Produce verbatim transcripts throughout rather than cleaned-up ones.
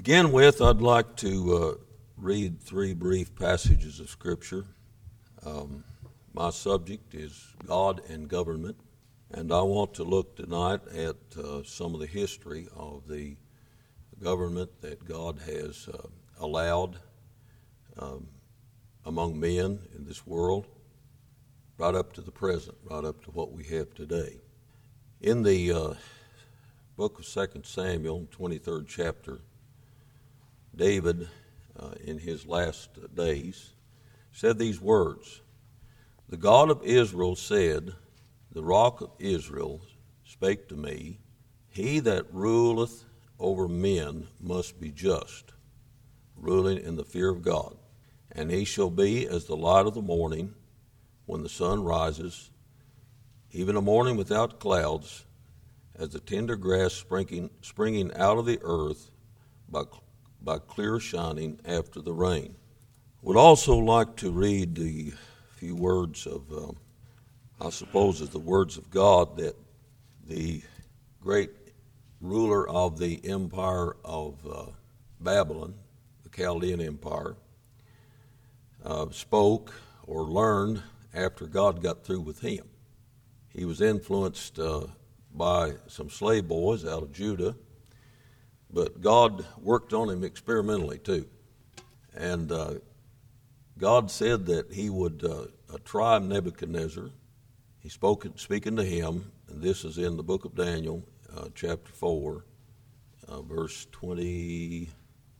begin with, I'd like to uh, read three brief passages of Scripture. Um, my subject is God and government, and I want to look tonight at uh, some of the history of the government that God has uh, allowed um, among men in this world, right up to the present, right up to what we have today. In the uh, book of Second Samuel, twenty-third chapter, David, uh, in his last days, said these words, "The God of Israel said, the rock of Israel spake to me, he that ruleth over men must be just, ruling in the fear of God. And he shall be as the light of the morning when the sun rises, even a morning without clouds, as the tender grass springing, springing out of the earth by, by clear shining after the rain." Would also like to read the few words of, um, I suppose, is the words of God that the great ruler of the empire of uh, Babylon, the Chaldean Empire, uh, spoke or learned after God got through with him. He was influenced uh, by some slave boys out of Judah, but God worked on him experimentally too. And uh, God said that he would uh, try Nebuchadnezzar. He spoke, speaking to him, and this is in the book of Daniel, uh, chapter four, uh, verse twenty-five.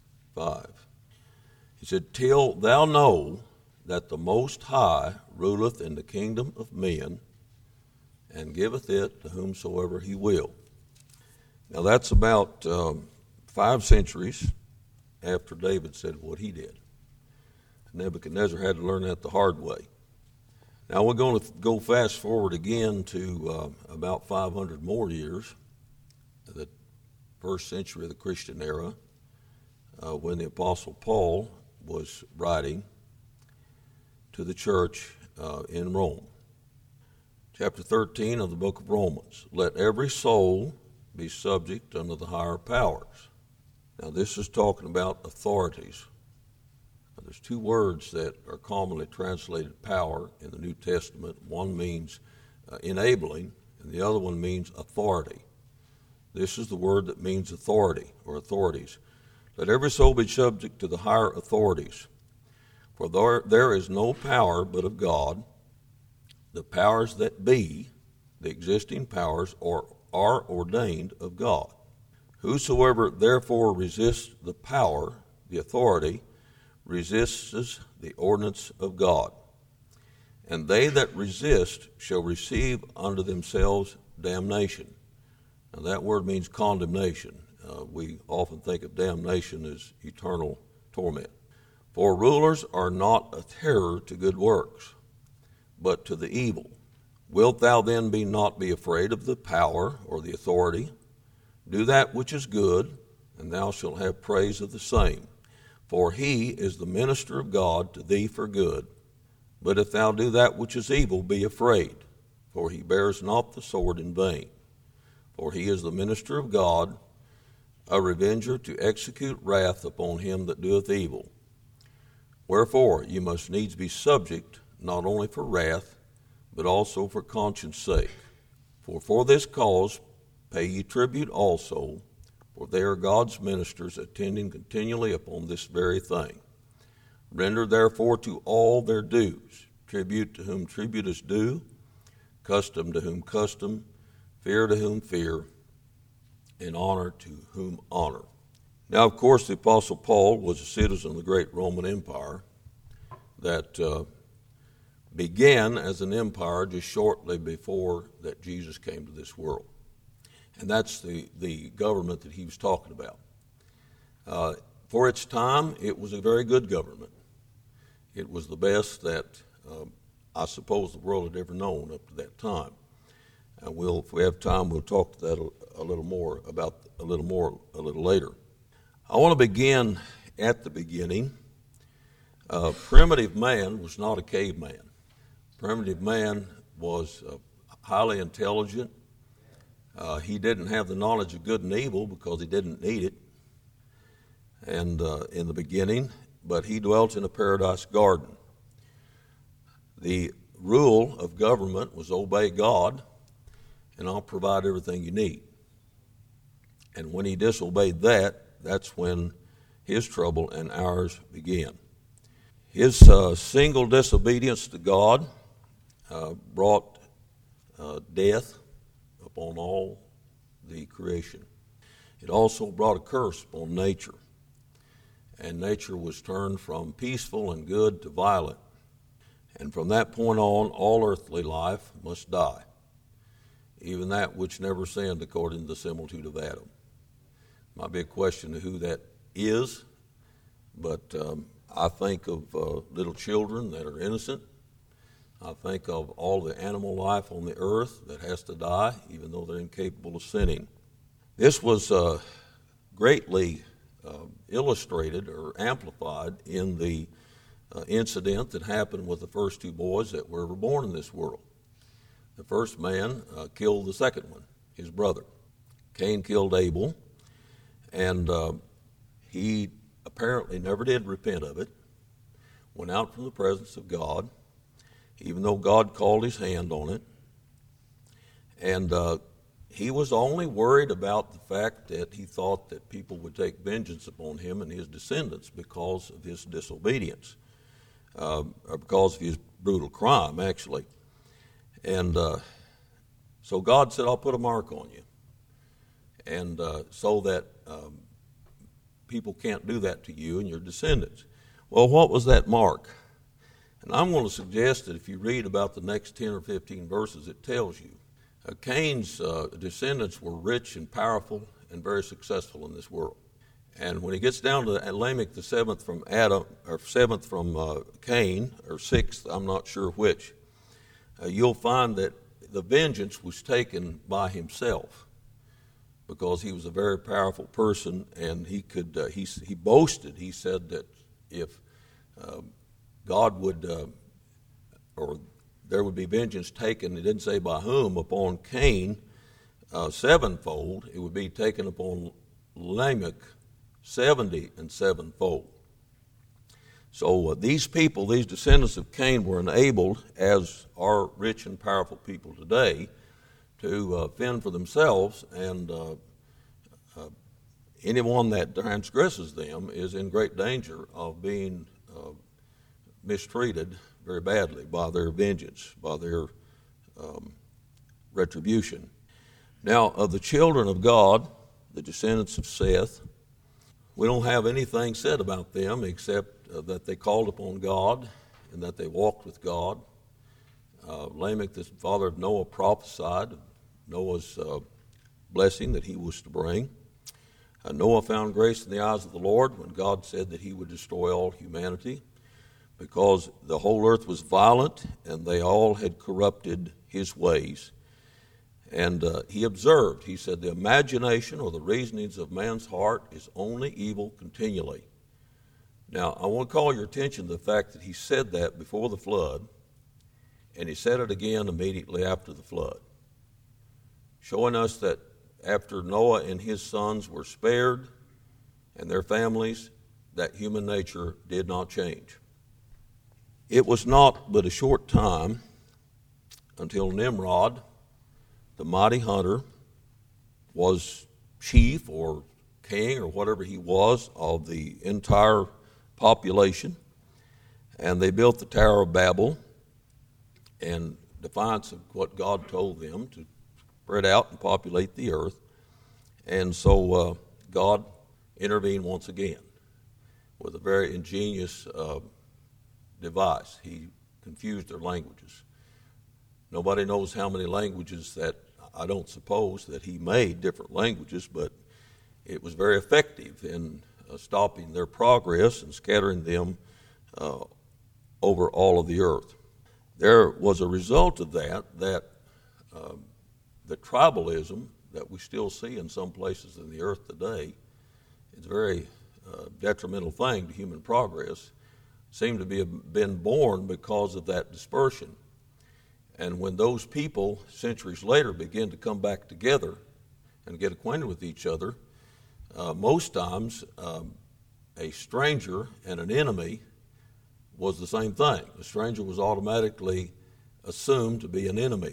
He said, "Till thou know that the Most High ruleth in the kingdom of men, and giveth it to whomsoever he will." Now that's about um, five centuries after David said what he did. Nebuchadnezzar had to learn that the hard way. Now we're going to go fast forward again to uh, about five hundred more years, the first century of the Christian era, uh, when the Apostle Paul was writing to the church uh, in Rome. Chapter thirteen of the book of Romans, "Let every soul be subject unto the higher powers." Now this is talking about authorities. Now, there's two words that are commonly translated power in the New Testament. One means uh, enabling, and the other one means authority. This is the word that means authority or authorities. "Let every soul be subject to the higher authorities. For there, there is no power but of God. The powers that be, the existing powers, are, are ordained of God. Whosoever therefore resists the power, the authority, resists the ordinance of God. And they that resist shall receive unto themselves damnation." Now that word means condemnation. Uh, we often think of damnation as eternal torment. "For rulers are not a terror to good works, but to the evil. Wilt thou then be not be afraid of the power or the authority? Do that which is good, and thou shalt have praise of the same. For he is the minister of God to thee for good. But if thou do that which is evil, be afraid, for he bears not the sword in vain. For he is the minister of God, a revenger to execute wrath upon him that doeth evil. Wherefore ye must needs be subject, not only for wrath, but also for conscience sake. For for this cause pay ye tribute also, for they are God's ministers, attending continually upon this very thing. Render therefore to all their dues, tribute to whom tribute is due, custom to whom custom, fear to whom fear, and honor to whom honor." Now, of course, the Apostle Paul was a citizen of the great Roman Empire that uh, began as an empire just shortly before that Jesus came to this world. And that's the, the government that he was talking about. Uh, for its time, it was a very good government. It was the best that uh, I suppose the world had ever known up to that time. And we'll, if we have time, we'll talk to that a, a little more about a little more a little later. I want to begin at the beginning. Uh, primitive man was not a caveman. Primitive man was uh, highly intelligent. Uh, he didn't have the knowledge of good and evil because he didn't need it. and uh, in the beginning, but he dwelt in a paradise garden. The rule of government was obey God, and I'll provide everything you need. And when he disobeyed that, that's when his trouble and ours began. His uh, single disobedience to God uh, brought uh, death upon all the creation. It also brought a curse upon nature, and nature was turned from peaceful and good to violent. And from that point on, all earthly life must die, even that which never sinned according to the similitude of Adam. Might be a question of who that is, but um, I think of uh, little children that are innocent. I think of all the animal life on the earth that has to die, even though they're incapable of sinning. This was uh, greatly uh, illustrated or amplified in the uh, incident that happened with the first two boys that were ever born in this world. The first man uh, killed the second one, his brother. Cain killed Abel, and uh, he apparently never did repent of it, went out from the presence of God, even though God called his hand on it. And uh, he was only worried about the fact that he thought that people would take vengeance upon him and his descendants because of his disobedience, uh, or because of his brutal crime, actually. And uh, so God said, I'll put a mark on you. And uh, so that um, people can't do that to you and your descendants. Well, what was that mark? And I'm going to suggest that if you read about the next ten or fifteen verses, it tells you. Uh, Cain's uh, descendants were rich and powerful and very successful in this world. And when he gets down to Lamech, the seventh from Adam, or seventh from uh, Cain, or sixth, I'm not sure which, uh, you'll find that the vengeance was taken by himself, because he was a very powerful person, and he could uh, he he boasted. He said that if uh, God would, uh, or there would be vengeance taken, he didn't say by whom, upon Cain uh, sevenfold, it would be taken upon Lamech seventy and sevenfold. So uh, these people, these descendants of Cain, were enabled, as are rich and powerful people today, to uh, fend for themselves, and uh, uh, anyone that transgresses them is in great danger of being uh, mistreated very badly by their vengeance, by their um, retribution. Now, of the children of God, the descendants of Seth, we don't have anything said about them except uh, that they called upon God and that they walked with God. Uh, Lamech, the father of Noah, prophesied of Noah's uh, blessing that he was to bring. Uh, Noah found grace in the eyes of the Lord when God said that he would destroy all humanity, because the whole earth was violent and they all had corrupted his ways. And uh, he observed, he said, the imagination or the reasonings of man's heart is only evil continually. Now, I want to call your attention to the fact that he said that before the flood, and he said it again immediately after the flood, showing us that after Noah and his sons were spared and their families, that human nature did not change. It was not but a short time until Nimrod, the mighty hunter, was chief or king or whatever he was of the entire population, and they built the Tower of Babel in defiance of what God told them to spread out and populate the earth. And so uh, God intervened once again with a very ingenious uh, device. He confused their languages. Nobody knows how many languages that, I don't suppose that he made different languages, but it was very effective in uh, stopping their progress and scattering them uh, over all of the earth. There was a result of that, that uh, the tribalism that we still see in some places in the earth today, it's a very uh, detrimental thing to human progress, seemed to be been born because of that dispersion. And when those people, centuries later, begin to come back together and get acquainted with each other, uh, most times um, a stranger and an enemy was the same thing. The stranger was automatically assumed to be an enemy.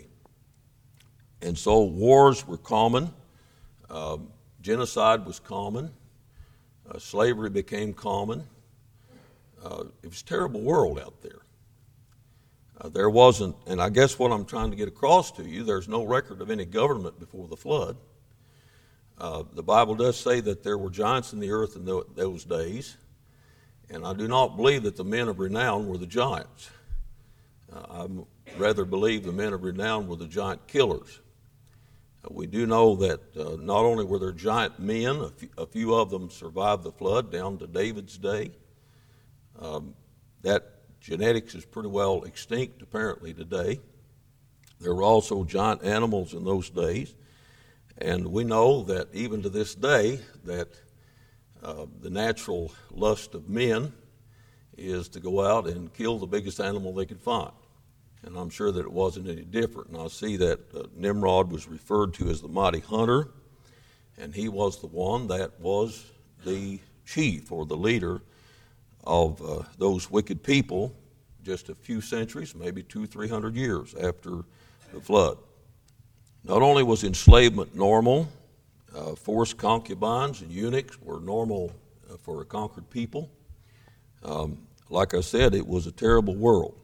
And so wars were common. Um, genocide was common. Uh, slavery became common. Uh, it was a terrible world out there. Uh, there wasn't, and I guess what I'm trying to get across to you, there's no record of any government before the flood. Uh, the Bible does say that there were giants in the earth in th- those days, and I do not believe that the men of renown were the giants. Uh, I rather believe the men of renown were the giant killers. Uh, we do know that uh, not only were there giant men, a few, a few of them survived the flood down to David's day. Um, that genetics is pretty well extinct apparently today. There were also giant animals in those days. And we know that even to this day that uh, the natural lust of men is to go out and kill the biggest animal they could find. And I'm sure that it wasn't any different. And I see that uh, Nimrod was referred to as the mighty hunter, and he was the one that was the chief or the leader of uh, those wicked people just a few centuries, maybe two, three hundred years after the flood. Not only was enslavement normal, uh, forced concubines and eunuchs were normal uh, for a conquered people. Um, like I said, it was a terrible world.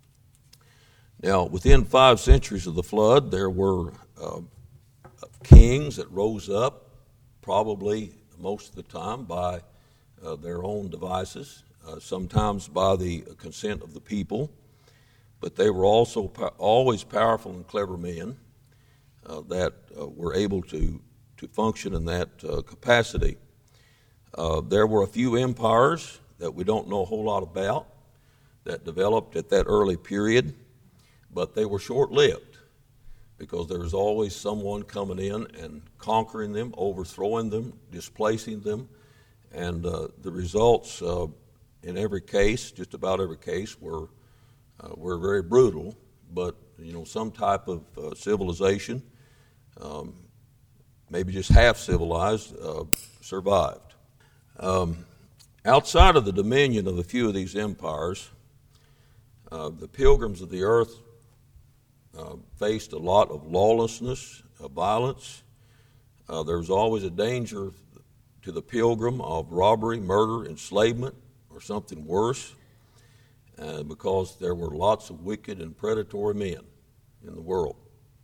Now, within five centuries of the flood, there were uh, kings that rose up, probably most of the time by uh, their own devices, uh, sometimes by the consent of the people, but they were also po- always powerful and clever men uh, that uh, were able to, to function in that uh, capacity. Uh, there were a few empires that we don't know a whole lot about that developed at that early period, but they were short-lived because there was always someone coming in and conquering them, overthrowing them, displacing them, and uh, the results uh, in every case, just about every case, were uh, were very brutal. But you know, some type of uh, civilization, um, maybe just half civilized, uh, survived. Um, outside of the dominion of a few of these empires, uh, the pilgrims of the earth uh, faced a lot of lawlessness, uh, violence. Uh, there was always a danger to the pilgrim of robbery, murder, enslavement, or something worse, uh, because there were lots of wicked and predatory men in the world.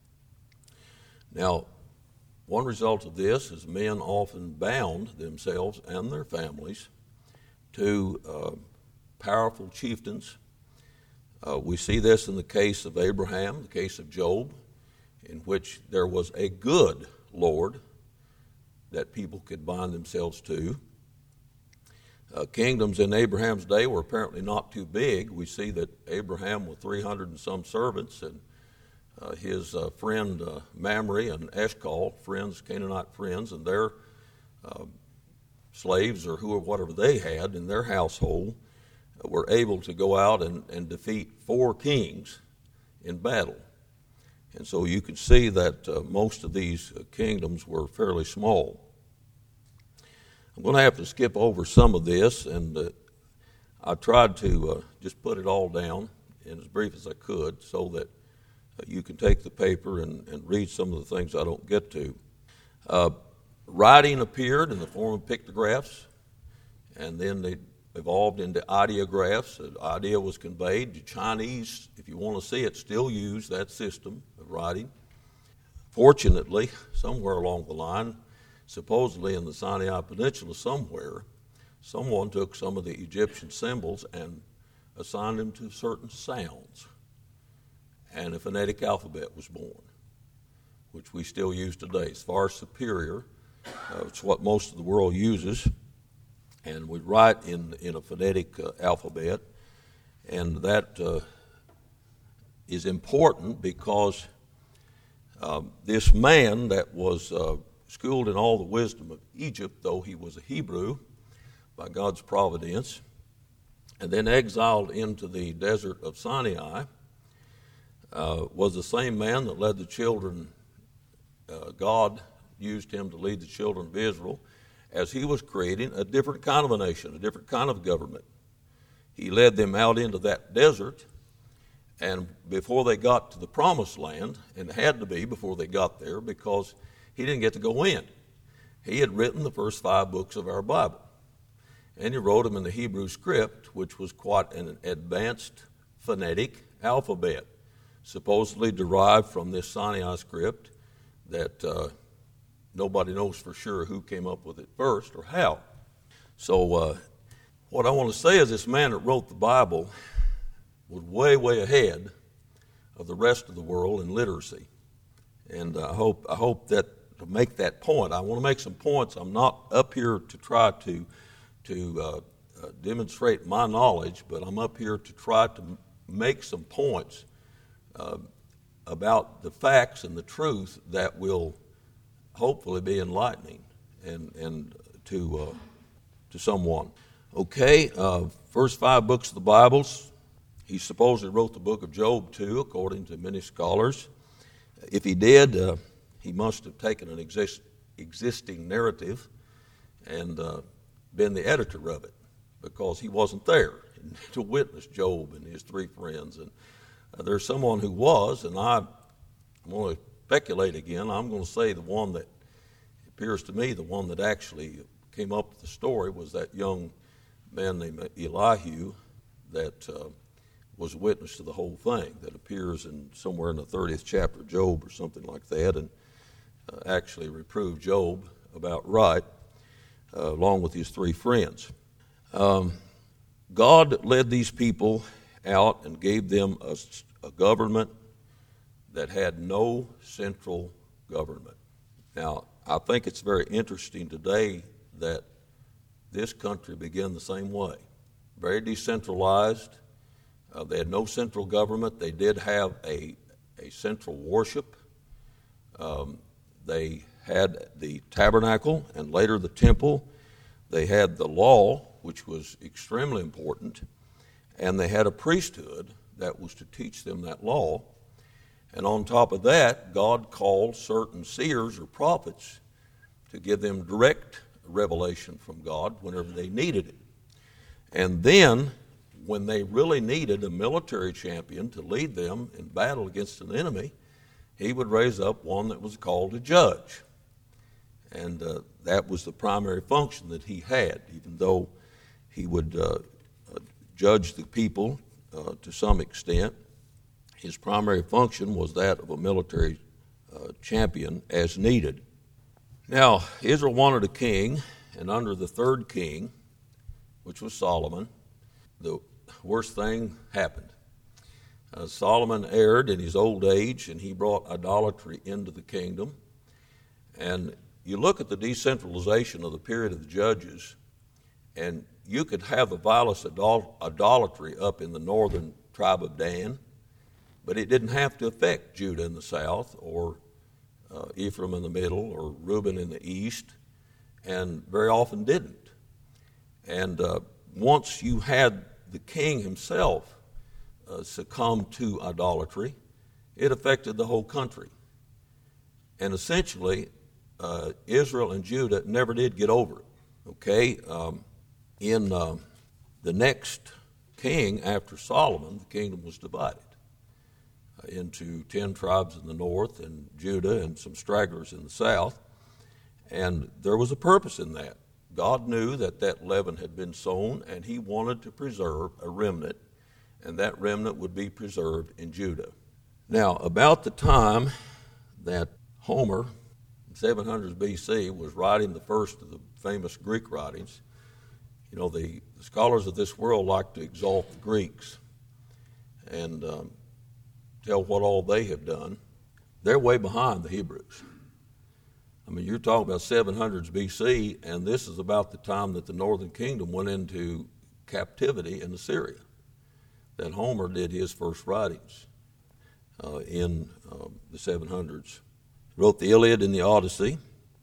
Now, one result of this is men often bound themselves and their families to uh, powerful chieftains. Uh, we see this in the case of Abraham, the case of Job, in which there was a good lord that people could bind themselves to. Uh, kingdoms in Abraham's day were apparently not too big. We see that Abraham with three hundred and some servants, and uh, his uh, friend uh, Mamre and Eshcol, friends, Canaanite friends, and their uh, slaves or who or whatever they had in their household uh, were able to go out and, and defeat four kings in battle. And so you can see that uh, most of these uh, kingdoms were fairly small. I'm going to have to skip over some of this, and uh, I tried to uh, just put it all down in as brief as I could so that uh, you can take the paper and, and read some of the things I don't get to. Uh, writing appeared in the form of pictographs, and then they evolved into ideographs. An idea was conveyed. The Chinese, if you want to see it, still use that system of writing. Fortunately, somewhere along the line, supposedly in the Sinai Peninsula somewhere, someone took some of the Egyptian symbols and assigned them to certain sounds, and a phonetic alphabet was born, which we still use today. It's far superior. Uh, it's what most of the world uses, and we write in, in a phonetic uh, alphabet, and that uh, is important because uh, this man that was uh, schooled in all the wisdom of Egypt, though he was a Hebrew by God's providence, and then exiled into the desert of Sinai, uh, was the same man that led the children, uh, God used him to lead the children of Israel as he was creating a different kind of a nation, a different kind of government. He led them out into that desert, and before they got to the promised land, and it had to be before they got there because he didn't get to go in. He had written the first five books of our Bible, and he wrote them in the Hebrew script, which was quite an advanced phonetic alphabet, supposedly derived from this Sinai script that uh, nobody knows for sure who came up with it first or how. So uh, what I want to say is this man that wrote the Bible was way, way ahead of the rest of the world in literacy. And I hope I hope that to make that point, I want to make some points. I'm not up here to try to to uh, uh, demonstrate my knowledge, but I'm up here to try to make some points uh, about the facts and the truth that will hopefully be enlightening and and to uh, to someone. Okay, uh, first five books of the Bibles. He supposedly wrote the book of Job too, according to many scholars. If he did, uh, he must have taken an exist, existing narrative and uh, been the editor of it, because he wasn't there to witness Job and his three friends. And uh, there's someone who was, and I, I'm going to speculate again. I'm going to say the one that appears to me, the one that actually came up with the story was that young man named Elihu that uh, was a witness to the whole thing, that appears in somewhere in the thirtieth chapter of Job or something like that, and uh, actually reproved Job about right, uh, along with his three friends. Um, God led these people out and gave them a, a government that had no central government. Now, I think it's very interesting today that this country began the same way, very decentralized. Uh, they had no central government. They did have a, a central worship. Um, they had the tabernacle and later the temple. They had the law, which was extremely important, and they had a priesthood that was to teach them that law. And on top of that, God called certain seers or prophets to give them direct revelation from God whenever they needed it. And then, when they really needed a military champion to lead them in battle against an enemy, he would raise up one that was called a judge. And uh, that was the primary function that he had, even though he would uh, uh, judge the people uh, to some extent. His primary function was that of a military uh, champion as needed. Now, Israel wanted a king, and under the third king, which was Solomon, the worst thing happened. Uh, Solomon erred in his old age, and he brought idolatry into the kingdom. And you look at the decentralization of the period of the judges, and you could have the vilest idol- idolatry up in the northern tribe of Dan, but it didn't have to affect Judah in the south, or uh, Ephraim in the middle, or Reuben in the east, and very often didn't. And uh, once you had the king himself uh, succumb to idolatry, it affected the whole country. And essentially, uh, Israel and Judah never did get over it. Okay, um, in uh, the next king after Solomon, the kingdom was divided uh, into ten tribes in the north and Judah and some stragglers in the south. And there was a purpose in that. God knew that that leaven had been sown, and he wanted to preserve a remnant, and that remnant would be preserved in Judah. Now, about the time that Homer, in seven hundred B C, was writing the first of the famous Greek writings, you know, the, the scholars of this world like to exalt the Greeks and um, tell what all they have done. They're way behind the Hebrews. I mean, you're talking about seven hundreds B C, and this is about the time that the northern kingdom went into captivity in Assyria, that Homer did his first writings uh, in uh, the seven hundreds. He wrote the Iliad and the Odyssey,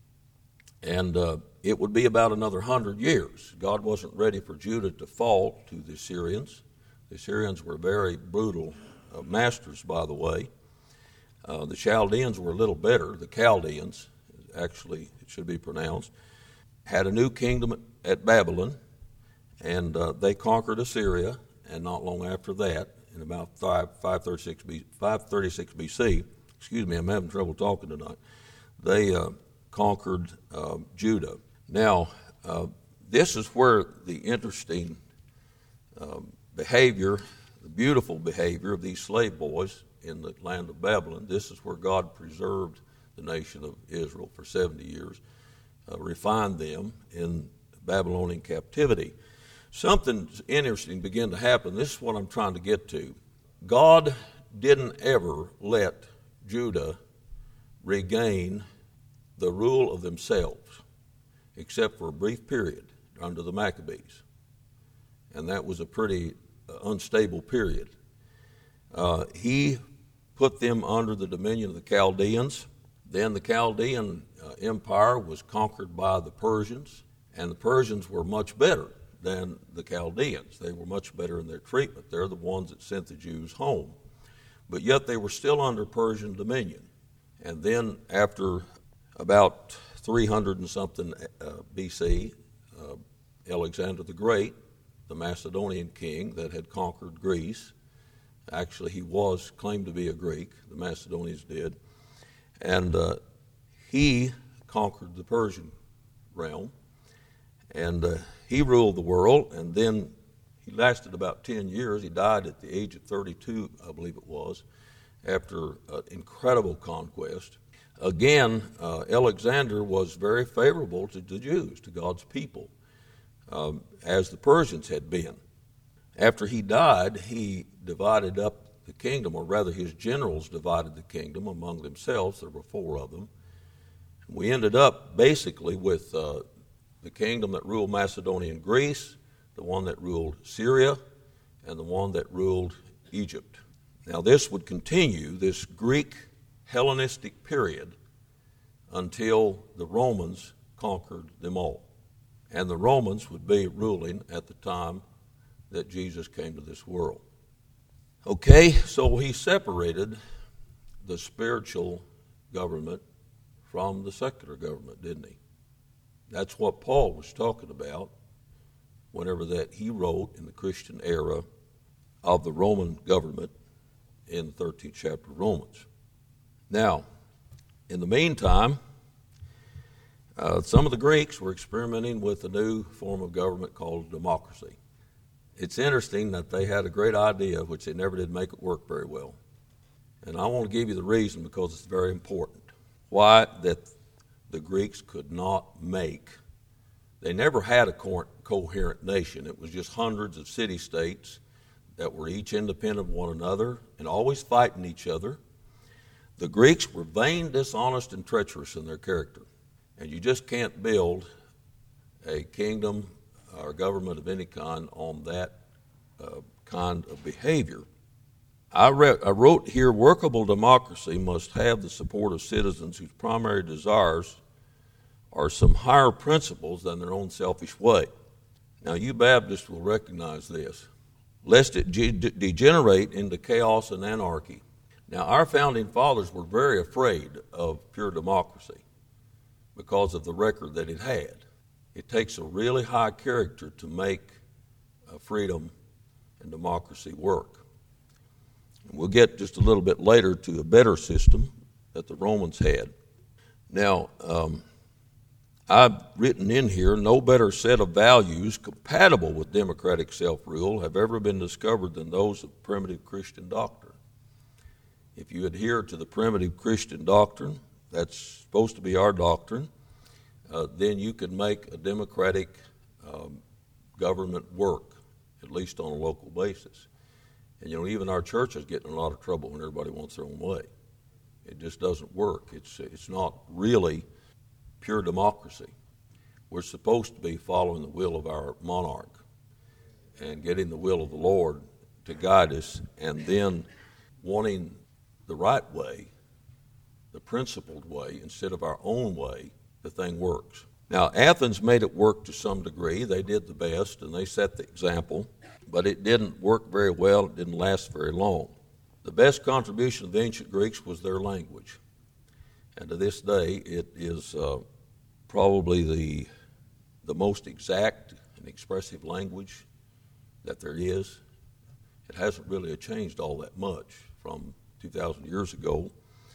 and uh, it would be about another hundred years. God wasn't ready for Judah to fall to the Assyrians. The Assyrians were very brutal uh, masters, by the way. Uh, the Chaldeans were a little better, the Chaldeans, actually, it should be pronounced. had a new kingdom at Babylon, and uh, they conquered Assyria, and not long after that, in about five thirty-six B C, excuse me, I'm having trouble talking tonight, they uh, conquered uh, Judah. Now, uh, this is where the interesting uh, behavior, the beautiful behavior of these slave boys in the land of Babylon, this is where God preserved the nation of Israel for seventy years, uh, refined them in Babylonian captivity. Something interesting began to happen. This is what I'm trying to get to. God didn't ever let Judah regain the rule of themselves, except for a brief period under the Maccabees. And that was a pretty uh, unstable period. Uh, he put them under the dominion of the Chaldeans. Then the Chaldean uh, empire was conquered by the Persians, and the Persians were much better than the Chaldeans. They were much better in their treatment. They're the ones that sent the Jews home. But yet they were still under Persian dominion. And then after about three hundred and something uh, B C, uh, Alexander the Great, the Macedonian king that had conquered Greece, actually he was claimed to be a Greek, the Macedonians did, and uh, he conquered the Persian realm, and uh, he ruled the world, and then he lasted about ten years. He died at the age of thirty-two, I believe it was, after an incredible conquest. Again, uh, Alexander was very favorable to the Jews, to God's people, um, as the Persians had been. After he died, he divided up the kingdom, or rather his generals divided the kingdom among themselves. There were four of them. We ended up basically with uh, the kingdom that ruled Macedonia and Greece, the one that ruled Syria, and the one that ruled Egypt. Now this would continue, this Greek Hellenistic period, until the Romans conquered them all. And the Romans would be ruling at the time that Jesus came to this world. Okay, so he separated the spiritual government from the secular government, didn't he? That's what Paul was talking about whenever that he wrote in the Christian era of the Roman government in the thirteenth chapter of Romans. Now, in the meantime, uh, some of the Greeks were experimenting with a new form of government called democracy. It's interesting that they had a great idea, which they never did make it work very well. And I want to give you the reason because it's very important. Why that the Greeks could not make, they never had a co- coherent nation. It was just hundreds of city-states that were each independent of one another and always fighting each other. The Greeks were vain, dishonest, and treacherous in their character. And you just can't build a kingdom or government of any kind on that uh, kind of behavior. I, re- I wrote here, workable democracy must have the support of citizens whose primary desires are some higher principles than their own selfish way. Now, you Baptists will recognize this, lest it ge- degenerate into chaos and anarchy. Now, our founding fathers were very afraid of pure democracy because of the record that it had. It takes a really high character to make uh, freedom and democracy work. And we'll get just a little bit later to a better system that the Romans had. Now, um, I've written in here, no better set of values compatible with democratic self-rule have ever been discovered than those of primitive Christian doctrine. If you adhere to the primitive Christian doctrine, that's supposed to be our doctrine, uh, then you can make a democratic um, government work, at least on a local basis. And, you know, even our church is getting in a lot of trouble when everybody wants their own way. It just doesn't work. It's, it's not really pure democracy. We're supposed to be following the will of our monarch and getting the will of the Lord to guide us, and then wanting the right way, the principled way, instead of our own way, the thing works. Now, Athens made it work to some degree. They did the best, and they set the example, but it didn't work very well. It didn't last very long. The best contribution of the ancient Greeks was their language. And to this day, it is uh, probably the the most exact and expressive language that there is. It hasn't really changed all that much from two thousand years ago.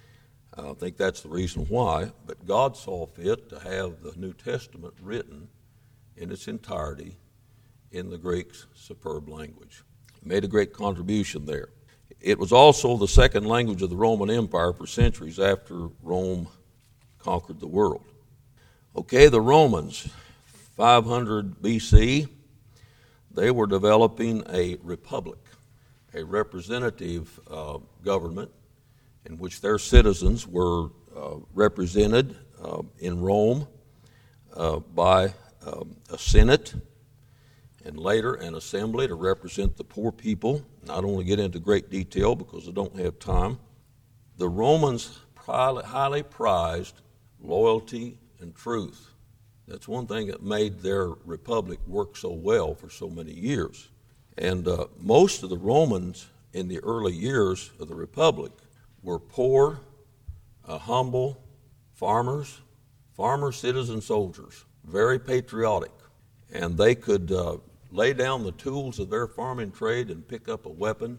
I think that's the reason why. But God saw fit to have the New Testament written in its entirety in the Greek's superb language. He made a great contribution there. It was also the second language of the Roman Empire for centuries after Rome conquered the world. Okay, the Romans, five hundred B C, they were developing a republic, a representative uh, government in which their citizens were uh, represented uh, in Rome uh, by um, a senate and later an assembly to represent the poor people. I don't want to get into great detail because I don't have time. The Romans highly prized loyalty and truth. That's one thing that made their republic work so well for so many years. And uh, most of the Romans in the early years of the republic were poor, uh, humble farmers, farmer citizen soldiers, very patriotic. And they could uh, lay down the tools of their farming trade and pick up a weapon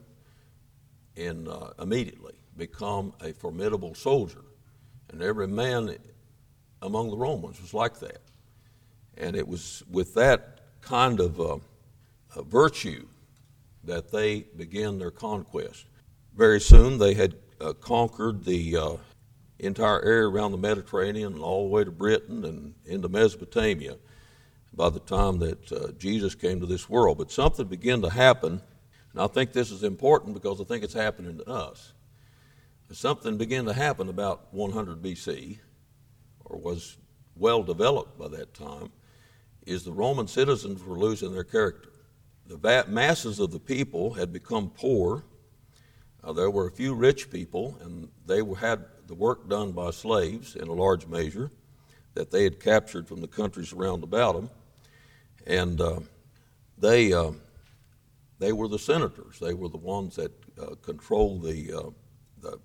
and uh, immediately become a formidable soldier. And every man among the Romans was like that. And it was with that kind of uh, uh, virtue that they began their conquest. Very soon they had uh, conquered the uh, entire area around the Mediterranean and all the way to Britain and into Mesopotamia by the time that uh, Jesus came to this world. But something began to happen, and I think this is important because I think it's happening to us. Something began to happen about one hundred B C, or was well developed by that time, is the Roman citizens were losing their character. The va- masses of the people had become poor. Uh, there were a few rich people, and they were, had the work done by slaves in a large measure that they had captured from the countries around about them. And uh, they uh, they were the senators. They were the ones that uh, controlled the, uh, the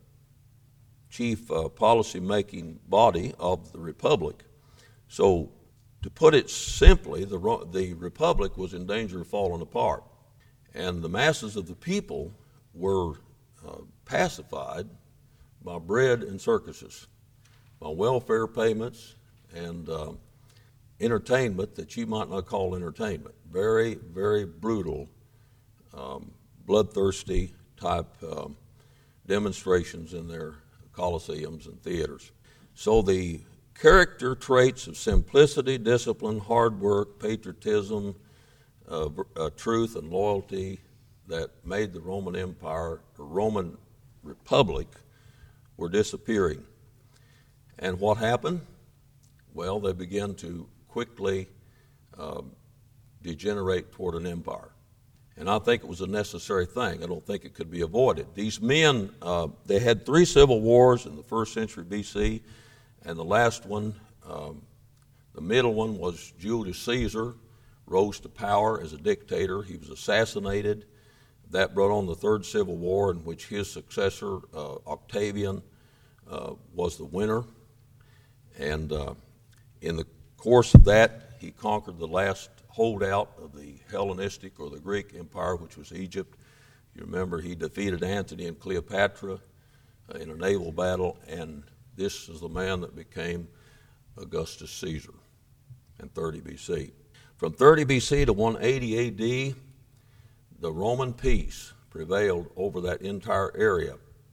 chief uh, policy-making body of the republic. So, to put it simply, the, the republic was in danger of falling apart. And the masses of the people were uh, pacified by bread and circuses, by welfare payments and uh, entertainment that you might not call entertainment. Very, very brutal, um, bloodthirsty type um, demonstrations in their coliseums and theaters. So the character traits of simplicity, discipline, hard work, patriotism, uh, uh, truth, and loyalty that made the Roman Empire, the Roman Republic, were disappearing. And what happened? Well, they began to quickly uh, degenerate toward an empire. And I think it was a necessary thing. I don't think it could be avoided. These men, uh, they had three civil wars in the first century B C, and the last one, um, the middle one, was Julius Caesar rose to power as a dictator. He was assassinated. That brought on the Third Civil War, in which his successor, uh, Octavian, uh, was the winner. And uh, in the course of that, he conquered the last holdout of the Hellenistic or the Greek Empire, which was Egypt. You remember he defeated Antony and Cleopatra uh, in a naval battle, and this is the man that became Augustus Caesar in thirty B C. From thirty B C to one eighty A D, the Roman peace prevailed over that entire area.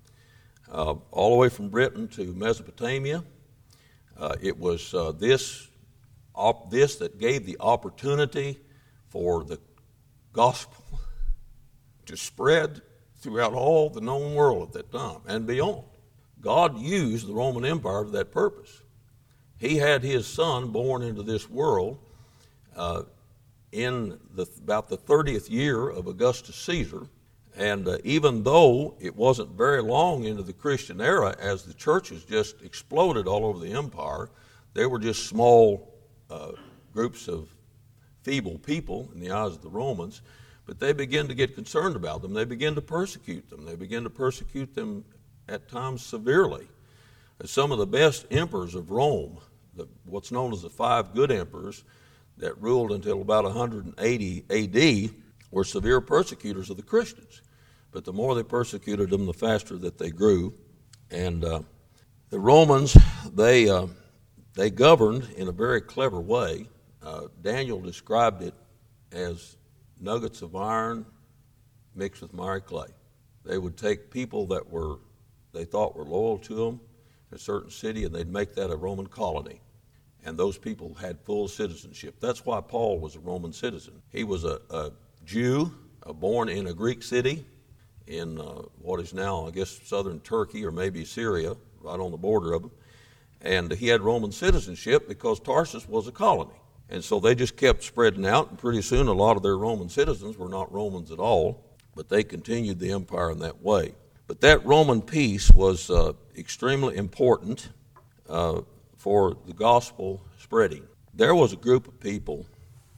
Uh, all the way from Britain to Mesopotamia, uh, it was uh, this, op- this that gave the opportunity for the gospel to spread throughout all the known world at that time and beyond. God used the Roman Empire for that purpose. He had his son born into this world uh, in the, about the thirtieth year of Augustus Caesar, and uh, even though it wasn't very long into the Christian era, as the churches just exploded all over the empire, they were just small uh, groups of feeble people in the eyes of the Romans, but they began to get concerned about them. They began to persecute them. They began to persecute them at times severely. Some of the best emperors of Rome, the, what's known as the five good emperors, that ruled until about one hundred eighty A D were severe persecutors of the Christians. But the more they persecuted them, the faster that they grew. And uh, the Romans, they uh, they governed in a very clever way. Uh, Daniel described it as nuggets of iron mixed with miry clay. They would take people that were they thought were loyal to them in a certain city, and they'd make that a Roman colony. And those people had full citizenship. That's why Paul was a Roman citizen. He was a, a Jew, uh, born in a Greek city in uh, what is now, I guess, southern Turkey or maybe Syria, right on the border of them. And he had Roman citizenship because Tarsus was a colony. And so they just kept spreading out, and pretty soon a lot of their Roman citizens were not Romans at all, but they continued the empire in that way. But that Roman peace was uh, extremely important uh, for the gospel spreading. There was a group of people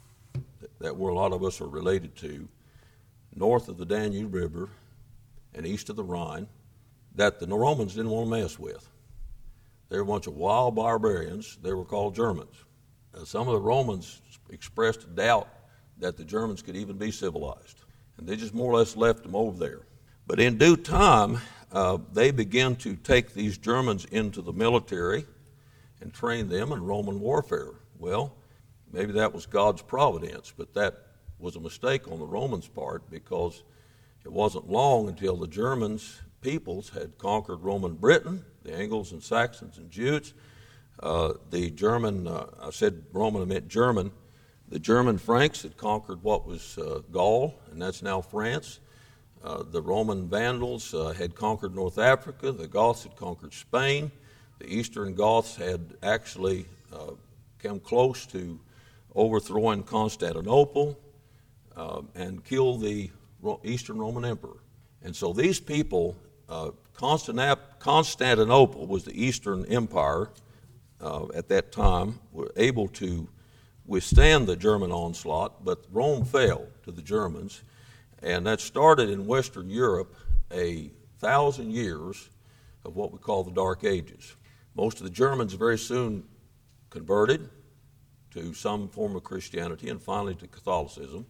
that where a lot of us are related to, north of the Danube River and east of the Rhine, that the Romans didn't want to mess with. They were a bunch of wild barbarians. They were called Germans. Uh, some of the Romans expressed doubt that the Germans could even be civilized, and they just more or less left them over there. But in due time, uh, they began to take these Germans into the military and train them in Roman warfare. Well, maybe that was God's providence, but that was a mistake on the Romans' part, because it wasn't long until the Germans peoples had conquered Roman Britain, the Angles and Saxons and Jutes. Uh, the German, uh, I said Roman, I meant German. The German Franks had conquered what was uh, Gaul, and that's now France. Uh, the Roman Vandals uh, had conquered North Africa. The Goths had conquered Spain. The Eastern Goths had actually uh, come close to overthrowing Constantinople uh, and killed the Ro- Eastern Roman Emperor. And so these people, uh, Constant- Constantinople was the Eastern Empire uh, at that time, were able to withstand the German onslaught, but Rome fell to the Germans. And that started in Western Europe a thousand years of what we call the Dark Ages. Most of the Germans very soon converted to some form of Christianity and finally to Catholicism.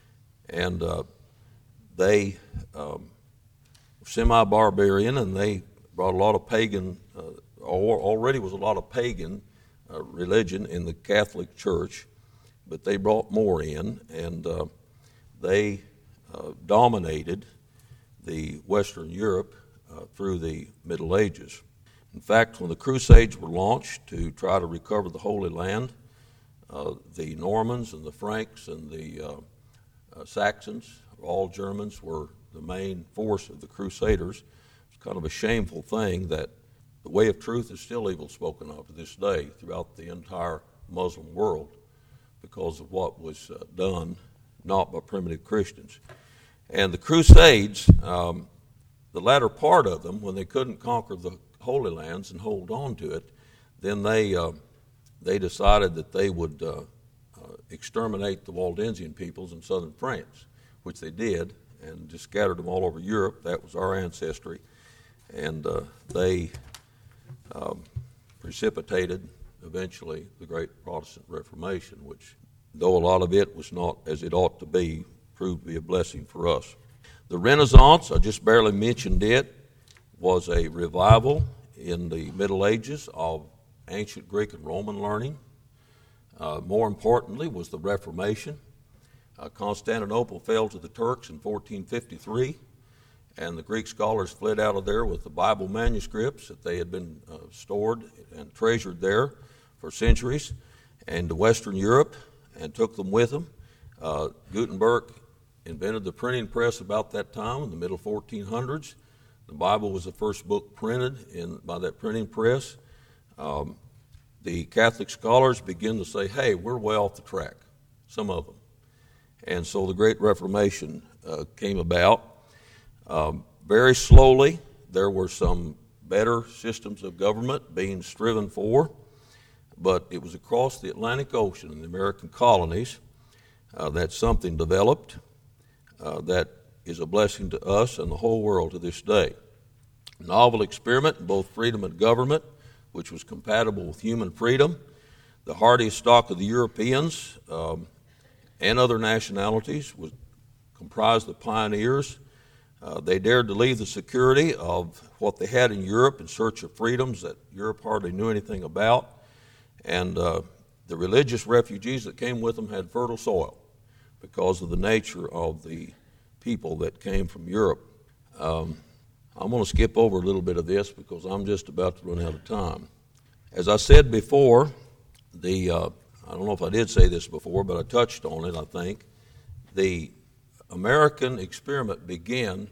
And uh, they um, were semi-barbarian, and they brought a lot of pagan, uh, or already was a lot of pagan uh, religion in the Catholic Church, but they brought more in, and uh, they Uh, dominated the Western Europe uh, through the Middle Ages. In fact, when the Crusades were launched to try to recover the Holy Land, uh, the Normans and the Franks and the uh, uh, Saxons, all Germans, were the main force of the Crusaders. It's kind of a shameful thing that the way of truth is still evil spoken of to this day throughout the entire Muslim world because of what was uh, done not by primitive Christians. And the Crusades, um, the latter part of them, when they couldn't conquer the Holy Lands and hold on to it, then they uh, they decided that they would uh, uh, exterminate the Waldensian peoples in southern France, which they did, and just scattered them all over Europe. That was our ancestry. And uh, they um, precipitated, eventually, the great Protestant Reformation, which, though a lot of it was not as it ought to be, proved to be a blessing for us. The Renaissance, I just barely mentioned it, was a revival in the Middle Ages of ancient Greek and Roman learning. Uh, more importantly was the Reformation. Uh, Constantinople fell to the Turks in fourteen fifty-three, and the Greek scholars fled out of there with the Bible manuscripts that they had been uh, stored and treasured there for centuries, and to Western Europe, and took them with them. Uh, Gutenberg invented the printing press about that time in the middle fourteen hundreds. The Bible was the first book printed in by that printing press. Um, the Catholic scholars begin to say, hey, we're way off the track, some of them. And so the Great Reformation uh, came about. Um, very slowly, there were some better systems of government being striven for, but it was across the Atlantic Ocean in the American colonies uh, that something developed uh, that is a blessing to us and the whole world to this day. Novel experiment in both freedom and government, which was compatible with human freedom. the hardy stock of the Europeans um, and other nationalities was comprised of pioneers. Uh, they dared to leave the security of what they had in Europe in search of freedoms that Europe hardly knew anything about. And uh, the religious refugees that came with them had fertile soil because of the nature of the people that came from Europe. Um, I'm going to skip over a little bit of this because I'm just about to run out of time. As I said before, the uh, I don't know if I did say this before, but I touched on it, I think. The American experiment began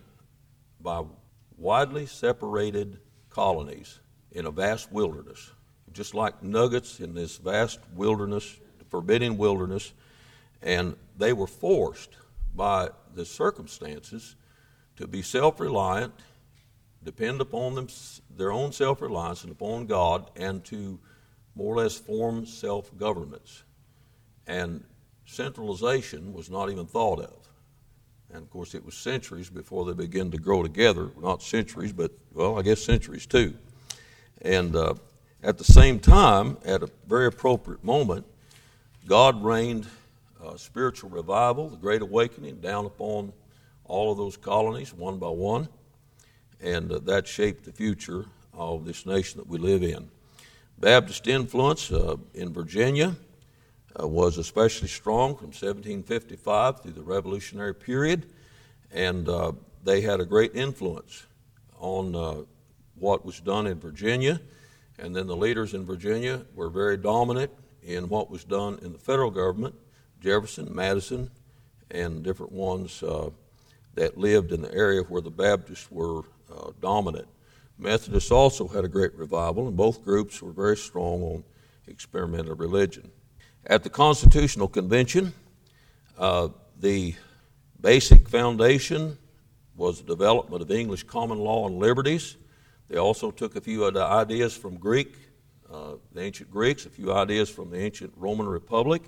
by widely separated colonies in a vast wilderness, just like nuggets in this vast wilderness, forbidding wilderness, and they were forced by the circumstances to be self-reliant, depend upon them, their own self-reliance and upon God, and to more or less form self-governments. And centralization was not even thought of. And, of course, it was centuries before they began to grow together. Not centuries, but, well, I guess centuries too. And uh, at the same time, at a very appropriate moment, God rained uh, spiritual revival, the Great Awakening, down upon all of those colonies one by one. And uh, that shaped the future of this nation that we live in. Baptist influence uh, in Virginia uh, was especially strong from seventeen fifty-five through the Revolutionary period, and uh, they had a great influence on uh, what was done in Virginia, and then the leaders in Virginia were very dominant in what was done in the federal government, Jefferson, Madison, and different ones uh, that lived in the area where the Baptists were uh, dominant. Methodists also had a great revival, and both groups were very strong on experimental religion. At the Constitutional Convention, uh, the basic foundation was the development of English common law and liberties. They also took a few of the ideas from Greek, uh, the ancient Greeks, a few ideas from the ancient Roman Republic,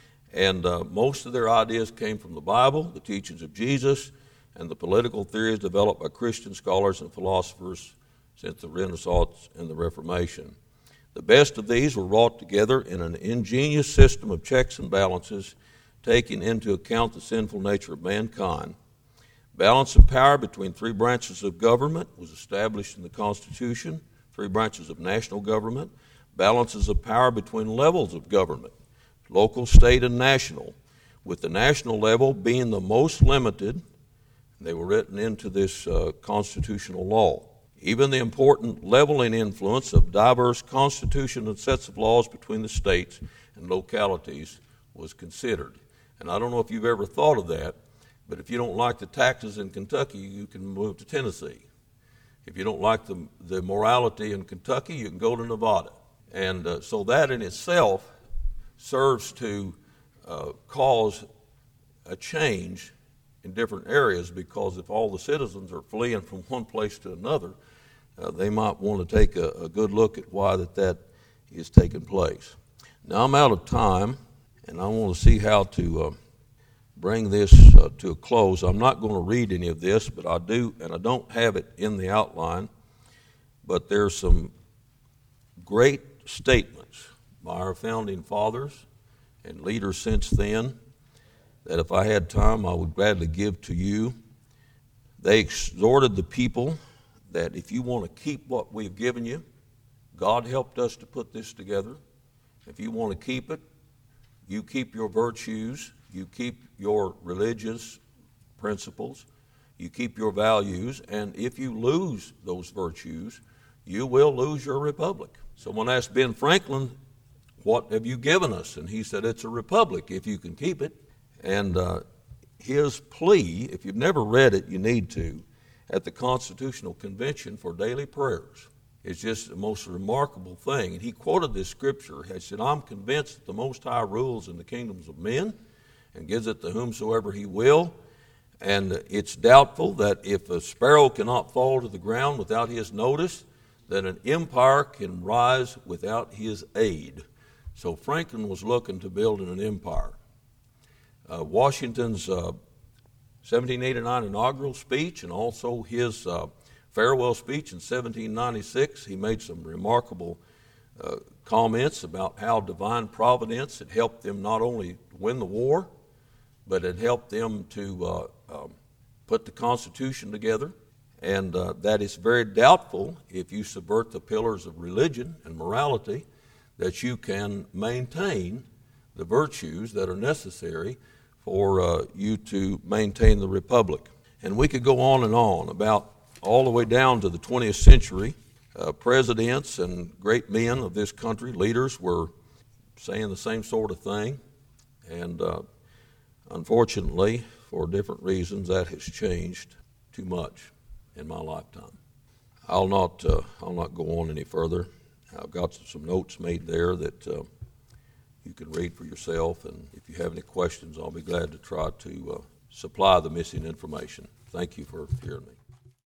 and uh, most of their ideas came from the Bible, the teachings of Jesus, and the political theories developed by Christian scholars and philosophers since the Renaissance and the Reformation. The best of these were wrought together in an ingenious system of checks and balances, taking into account the sinful nature of mankind. Balance of power between three branches of government was established in the Constitution, three branches of national government. Balances of power between levels of government, local, state, and national, with the national level being the most limited. They were written into this uh, constitutional law. Even the important leveling influence of diverse constitutions and sets of laws between the states and localities was considered. And I don't know if you've ever thought of that, but if you don't like the taxes in Kentucky, you can move to Tennessee. If you don't like the, the morality in Kentucky, you can go to Nevada. And uh, so that in itself serves to uh, cause a change in different areas, because if all the citizens are fleeing from one place to another, uh, they might want to take a, a good look at why that, that is taking place. Now I'm out of time, and I want to see how to uh, bring this uh, to a close. I'm not going to read any of this, but I do, and I don't have it in the outline, but there's some great statements by our founding fathers and leaders since then that if I had time, I would gladly give to you. They exhorted the people that if you want to keep what we've given you, God helped us to put this together. If you want to keep it, you keep your virtues, you keep your religious principles, you keep your values, and if you lose those virtues, you will lose your republic. Someone asked Ben Franklin, what have you given us? And he said, it's a republic if you can keep it. And uh, his plea, if you've never read it, you need to, at the Constitutional Convention for daily prayers, is just the most remarkable thing. And he quoted this scripture. He said, I'm convinced that the Most High rules in the kingdoms of men and gives it to whomsoever he will. And it's doubtful that if a sparrow cannot fall to the ground without his notice, that an empire can rise without his aid. So Franklin was looking to build an empire. Uh, Washington's uh, seventeen eighty-nine inaugural speech and also his uh, farewell speech in seventeen ninety-six, he made some remarkable uh, comments about how divine providence had helped them not only win the war, but it helped them to uh, um, put the Constitution together. And uh, that it's very doubtful, if you subvert the pillars of religion and morality, that you can maintain the virtues that are necessary for uh, you to maintain the republic. And we could go on and on about all the way down to the twentieth century. Uh, presidents and great men of this country, leaders, were saying the same sort of thing. And uh, unfortunately, for different reasons, that has changed too much in my lifetime. I'll not, uh, I'll not go on any further. I've got some notes made there that uh, you can read for yourself, and if you have any questions, I'll be glad to try to uh, supply the missing information. Thank you for hearing me.